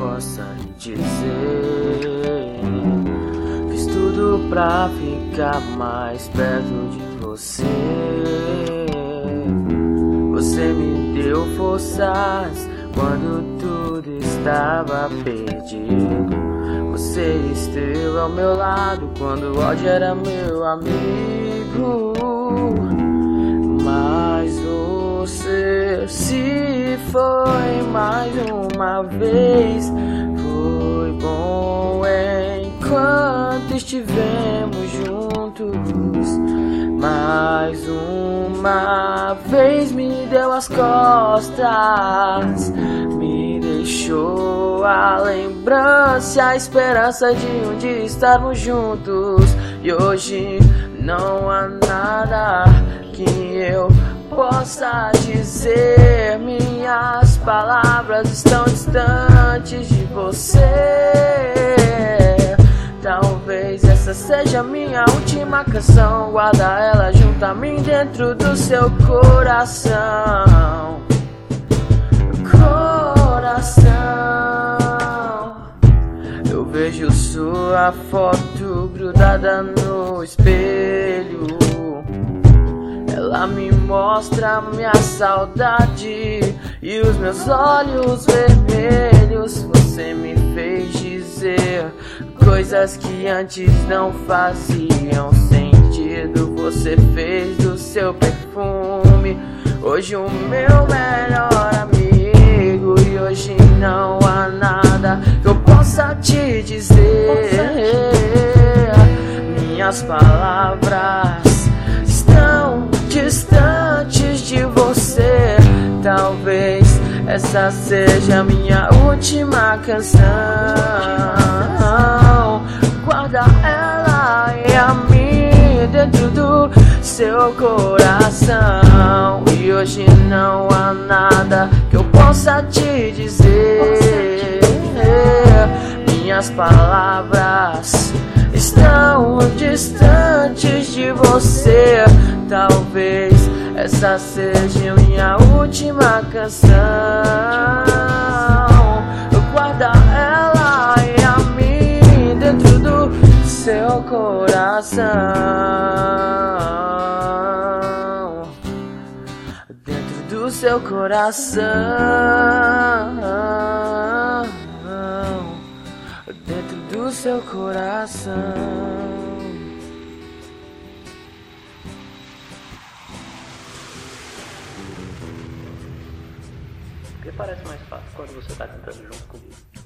possa lhe dizer. Fiz tudo pra ficar mais perto de você. Você me deu forças quando tudo estava perdido. Você esteve ao meu lado quando o ódio era meu amigo. Mas você se foi mais uma vez. Foi bom enquanto estivemos juntos. Mais uma vez me deu as costas, me deixou a lembrança, a esperança de um dia estarmos juntos. E hoje não há nada que eu possa dizer. Minhas palavras estão distantes de você. Talvez essa seja minha última canção. Guarda ela junto a mim dentro do seu coração. Eu vejo sua foto grudada no espelho. Ela me mostra minha saudade e os meus olhos vermelhos. Você me fez dizer coisas que antes não faziam sentido. Você fez do seu perfume hoje o meu melhor amigo. E hoje não há nada que eu possa te dizer. Minhas palavras estão distantes de você. Talvez essa seja minha última canção. Guarda ela e a mim dentro do seu coração. E hoje não há nada que eu possa te dizer. Minhas palavras estão distantes de você. Talvez essa seja minha última canção. Guarda ela e a mim dentro do seu coração. Dentro do seu coração. Dentro do seu coração. Porque parece mais fácil quando você está cantando junto comigo.